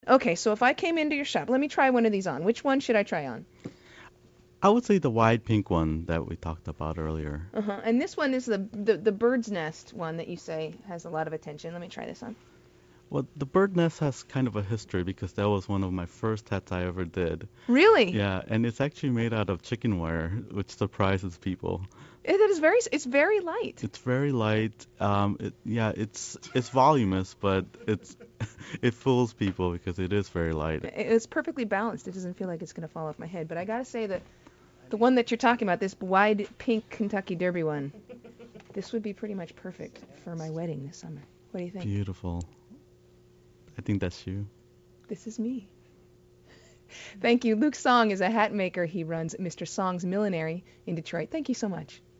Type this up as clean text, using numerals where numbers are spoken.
Okay, so if I came into your shop, let me try one of these on. Which one should I try on? I would say the wide pink one that we talked about earlier. Uh-huh. And this one is the bird's nest one that you say has a lot of attention. Let me try this on. Well, the bird nest has kind of a history because that was one of my first hats I ever did. Really? Yeah, and it's actually made out of chicken wire, which surprises people. It's very light. It's very light. Yeah, it's voluminous, but it fools people because it is very light. It's perfectly balanced. It doesn't feel like it's going to fall off my head. But I gotta say that the one that you're talking about, this wide pink Kentucky Derby one, this would be pretty much perfect for my wedding this summer. What do you think? Beautiful. I think that's you. This is me. Thank you. Luke Song is a hat maker. He runs Mr. Song's Millinery in Detroit. Thank you so much.